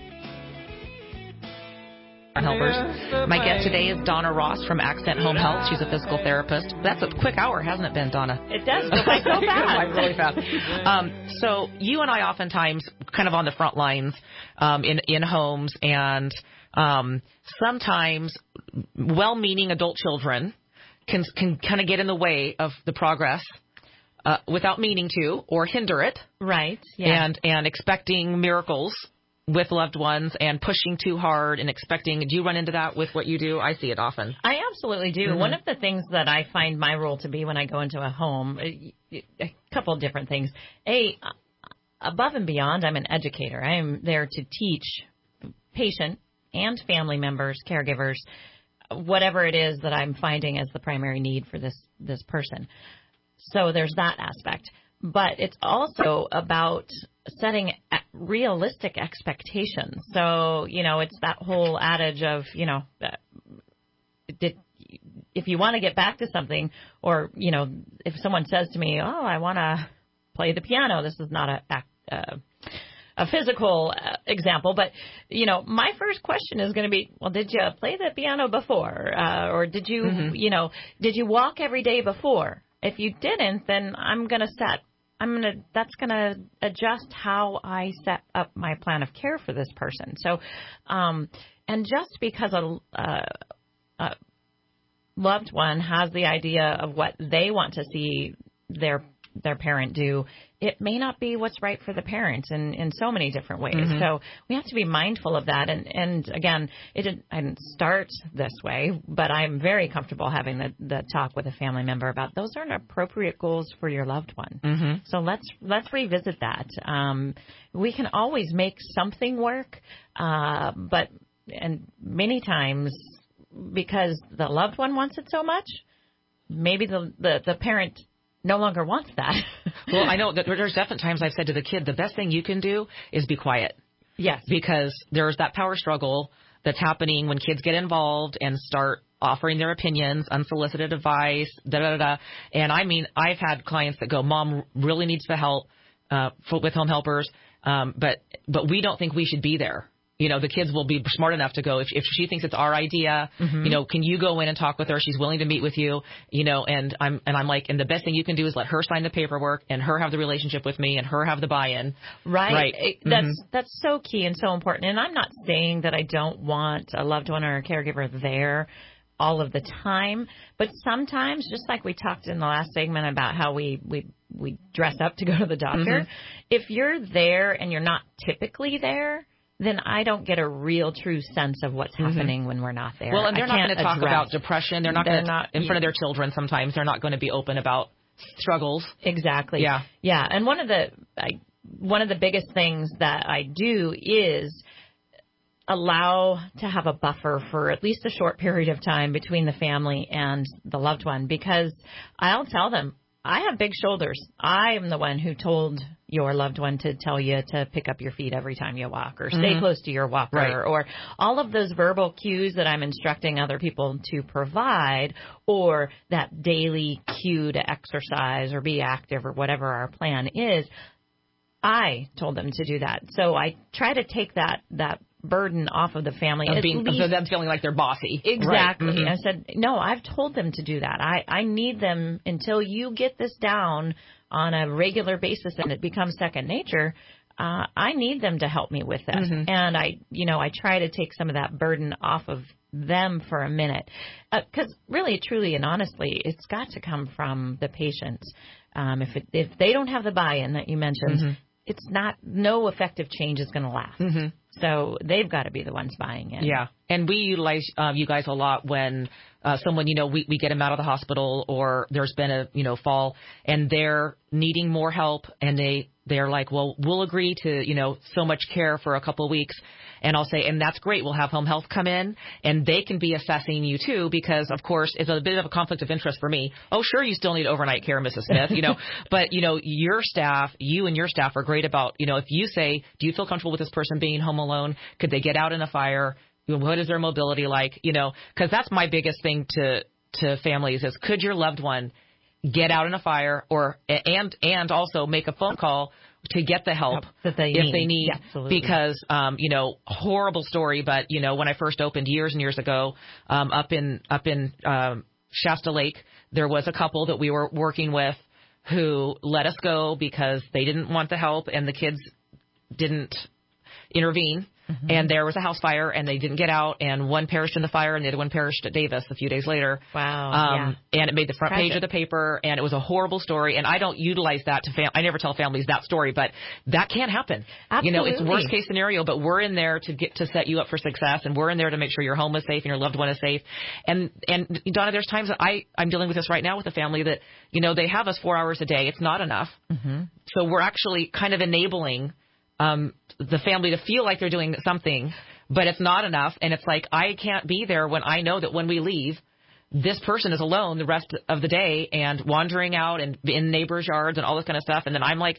Helpers. My guest today is Donna Ross from Accent Home Health. She's a physical therapist. That's a quick hour, hasn't it been, Donna? It does go by so fast. Really fast. So you and I oftentimes kind of on the front lines in homes, and sometimes well-meaning adult children can kind of get in the way of the progress without meaning to, or hinder it. Right. Yeah. And expecting miracles with loved ones and pushing too hard and expecting. Do you run into that with what you do? I see it often. I absolutely do. Mm-hmm. One of the things that I find my role to be when I go into a home, a couple of different things. Above and beyond, I'm an educator. I am there to teach patient and family members, caregivers, whatever it is that I'm finding as the primary need for this person. So there's that aspect. But it's also about setting realistic expectations. So, it's that whole adage of, if you want to get back to something, or, if someone says to me, oh, I want to play the piano, this is not a physical example, but, my first question is going to be, well, did you play the piano before? Or did you, did you walk every day before? If you didn't, then that's going to adjust how I set up my plan of care for this person. So, and just because a loved one has the idea of what they want to see their parent do, it may not be what's right for the parent in so many different ways. So we have to be mindful of that. And again, I didn't start this way, but I'm very comfortable having the talk with a family member about those aren't appropriate goals for your loved one. So let's revisit that. We can always make something work, but many times because the loved one wants it so much, maybe the parent no longer wants that. Well, I know that there's definitely times I've said to the kid, the best thing you can do is be quiet. Yes. Because there's that power struggle that's happening when kids get involved and start offering their opinions, unsolicited advice, da-da-da-da. And I mean, I've had clients that go, Mom really needs the help with home helpers, but we don't think we should be there. The kids will be smart enough to go, if she thinks it's our idea, can you go in and talk with her? She's willing to meet with you, and I'm like, and the best thing you can do is let her sign the paperwork and her have the relationship with me and her have the buy-in. Right. That's so key and so important. And I'm not saying that I don't want a loved one or a caregiver there all of the time, but sometimes, just like we talked in the last segment about how we dress up to go to the doctor, if you're there and you're not typically there, then I don't get a real true sense of what's happening when we're not there. Well, and they're not going to talk about depression. They're not going to, in front of their children sometimes, they're not going to be open about struggles. Exactly. Yeah. Yeah. And one of the biggest things that I do is allow to have a buffer for at least a short period of time between the family and the loved one, because I'll tell them, I have big shoulders. I am the one who told your loved one to tell you to pick up your feet every time you walk, or stay close to your walker, or all of those verbal cues that I'm instructing other people to provide, or that daily cue to exercise or be active or whatever our plan is. I told them to do that. So I try to take that burden off of the family. Of them feeling like they're bossy. Exactly. I said, no, I've told them to do that. I need them until you get this down on a regular basis and it becomes second nature. I need them to help me with this. And I try to take some of that burden off of them for a minute. Because really, truly, and honestly, it's got to come from the patient. If they don't have the buy-in that you mentioned, it's no effective change is going to last. So they've got to be the ones buying in. Yeah. And we utilize you guys a lot when someone, we get them out of the hospital, or there's been a, fall, and they're needing more help, and they're like, well, we'll agree to, so much care for a couple of weeks. And I'll say, and that's great. We'll have home health come in, and they can be assessing you too, because of course it's a bit of a conflict of interest for me. Oh, sure, you still need overnight care, Mrs. Smith, but your staff, you and your staff are great about, if you say, do you feel comfortable with this person being home alone? Could they get out in a fire? What is their mobility like? Because that's my biggest thing to families is, could your loved one get out in a fire, and also make a phone call to get the help that they need. Yeah, absolutely. Because, horrible story, but, when I first opened years and years ago, up in Shasta Lake, there was a couple that we were working with who let us go because they didn't want the help and the kids didn't intervene. And there was a house fire, and they didn't get out, and one perished in the fire, and the other one perished at Davis a few days later. Wow. And it made the front page of the paper, and it was a horrible story. And I don't utilize that I never tell families that story, but that can happen. Absolutely. It's worst case scenario, but we're in there to set you up for success, and we're in there to make sure your home is safe and your loved one is safe. And Donna, there's times that I'm dealing with this right now with a family that, they have us 4 hours a day. It's not enough. So we're actually kind of enabling the family to feel like they're doing something, but it's not enough. And it's like, I can't be there when I know that when we leave, this person is alone the rest of the day and wandering out and in neighbors' yards and all this kind of stuff. And then I'm like,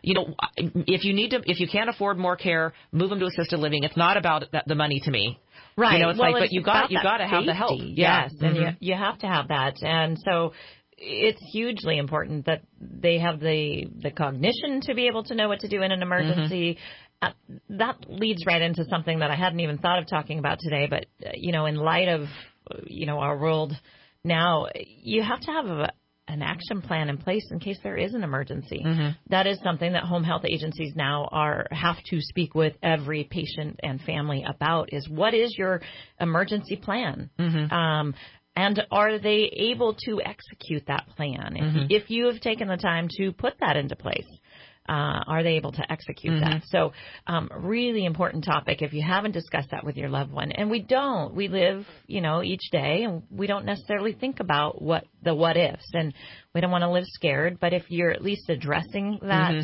if you can't afford more care, move them to assisted living. It's not about the money to me. Right. It's but you got to have the help. Yes. Mm-hmm. And you have to have that. And so it's hugely important that they have the cognition to be able to know what to do in an emergency. That leads right into something that I hadn't even thought of talking about today. But, in light of, our world now, you have to have an action plan in place in case there is an emergency. Mm-hmm. That is something that home health agencies now have to speak with every patient and family about is what is your emergency plan? Mm-hmm. And are they able to execute that plan? If you have taken the time to put that into place, are they able to execute that? So really important topic if you haven't discussed that with your loved one. And we don't. We live, each day, and we don't necessarily think about what ifs. And we don't want to live scared. But if you're at least addressing that,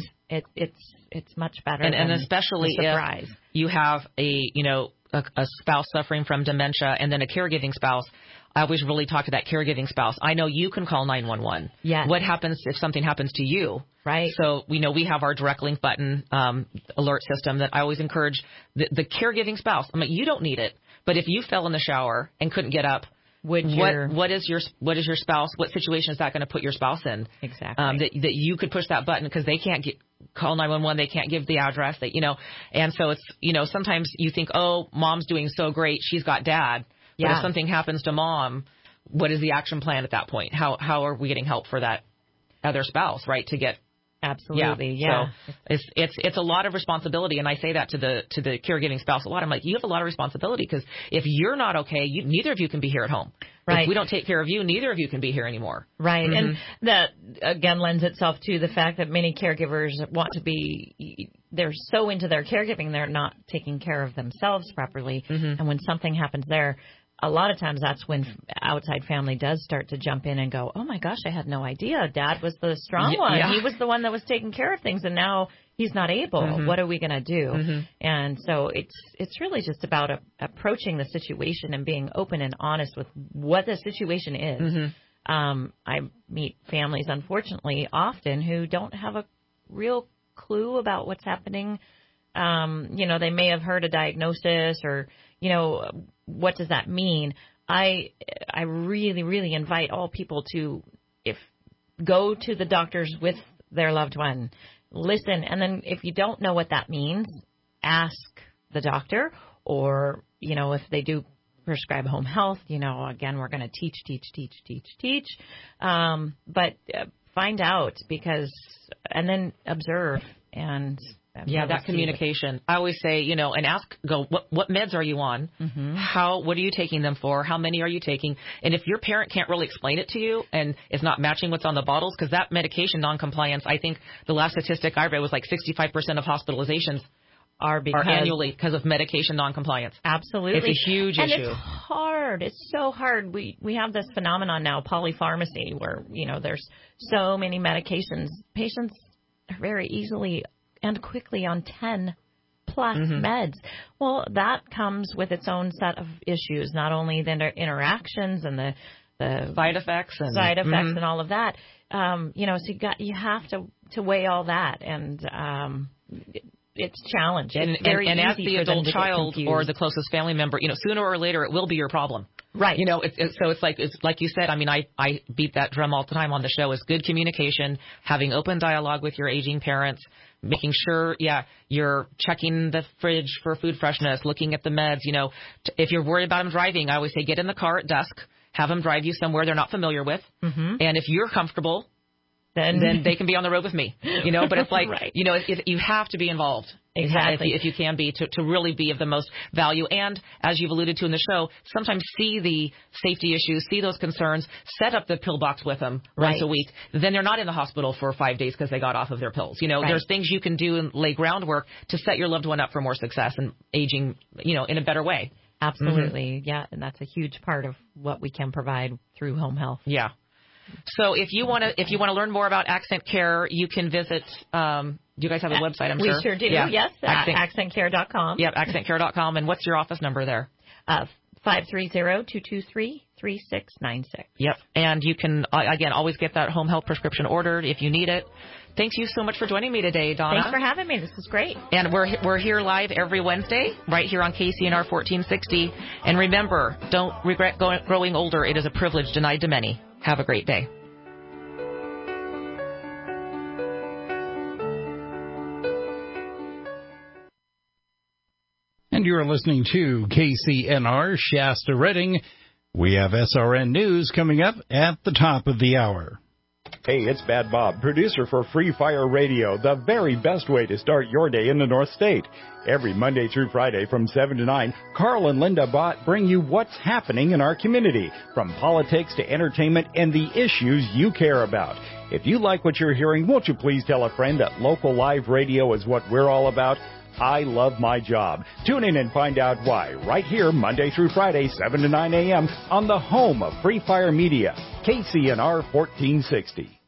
it's much better. And especially if you have a spouse suffering from dementia and then a caregiving spouse. I always really talk to that caregiving spouse. I know you can call 911. Yes. What happens if something happens to you? Right. So we have our direct link button alert system that I always encourage the caregiving spouse. I mean, you don't need it, but if you fell in the shower and couldn't get up, what is your spouse? What situation is that going to put your spouse in? Exactly. That you could push that button because they can't call 911. They can't give the address. And so it's sometimes you think, oh, mom's doing so great, she's got dad. But if something happens to mom, what is the action plan at that point? How are we getting help for that other spouse, right? To get absolutely, yeah. So it's a lot of responsibility, and I say that to the caregiving spouse a lot. I'm like, you have a lot of responsibility because if you're not okay, neither of you can be here at home. Right. If we don't take care of you, neither of you can be here anymore. Right. Mm-hmm. And that, again, lends itself to the fact that many caregivers want to they're so into their caregiving, they're not taking care of themselves properly. Mm-hmm. And when something happens there, a lot of times that's when outside family does start to jump in and go, oh, my gosh, I had no idea. Dad was the strong one. Yeah. He was the one that was taking care of things, and now he's not able. Mm-hmm. What are we going to do? Mm-hmm. And so it's really just about approaching the situation and being open and honest with what the situation is. Mm-hmm. I meet families, unfortunately, often who don't have a real clue about what's happening. They may have heard a diagnosis or, what does that mean? I really, really invite all people to go to the doctors with their loved one, listen, and then if you don't know what that means, ask the doctor, or, if they do prescribe home health, again, we're going to teach. But find out and then observe and that communication. I always say, and what meds are you on? Mm-hmm. What are you taking them for? How many are you taking? And if your parent can't really explain it to you and it's not matching what's on the bottles, because that medication noncompliance, I think the last statistic I read was like 65% of hospitalizations are annually because of medication noncompliance. Absolutely. It's a huge issue. And it's hard. It's so hard. We have this phenomenon now, polypharmacy, where, there's so many medications. Patients are very easily and quickly on 10 plus meds. Well, that comes with its own set of issues, not only the interactions and the side effects and all of that. So you have to weigh all that, and it's challenging. And as the adult child or the closest family member, sooner or later it will be your problem. Right. It's like you said, I mean, I beat that drum all the time on the show, is good communication, having open dialogue with your aging parents, making sure, you're checking the fridge for food freshness, looking at the meds. If you're worried about them driving, I always say get in the car at dusk, have them drive you somewhere they're not familiar with. Mm-hmm. And if you're comfortable, then they can be on the road with me, but it's like, right. You have to be involved. Exactly. If you can be, to really be of the most value. And as you've alluded to in the show, sometimes see the safety issues, see those concerns, set up the pill box with them once a week. Then they're not in the hospital for 5 days because they got off of their pills. There's things you can do and lay groundwork to set your loved one up for more success and aging, in a better way. Absolutely. Mm-hmm. Yeah. And that's a huge part of what we can provide through home health. Yeah. So if you want to learn more about Accent Care, you can visit. Do you guys have a website? I'm sure. We sure do. Yeah. Yes, accentcare.com. Yep, accentcare.com. And what's your office number there? 530-223-3683. 3696. Yep. And you can, again, always get that home health prescription ordered if you need it. Thank you so much for joining me today, Donna. Thanks for having me. This is great. And we're here live every Wednesday, right here on KCNR 1460. And remember, don't regret growing older. It is a privilege denied to many. Have a great day. And you're listening to KCNR Shasta Redding. We have SRN News coming up at the top of the hour. Hey, it's Bad Bob, producer for Free Fire Radio, the very best way to start your day in the North State. Every Monday through Friday from 7 to 9, Carl and Linda Bott bring you what's happening in our community, from politics to entertainment and the issues you care about. If you like what you're hearing, won't you please tell a friend that local live radio is what we're all about? I love my job. Tune in and find out why right here Monday through Friday, 7 to 9 a.m. on the home of Free Fire Media, KCNR 1460.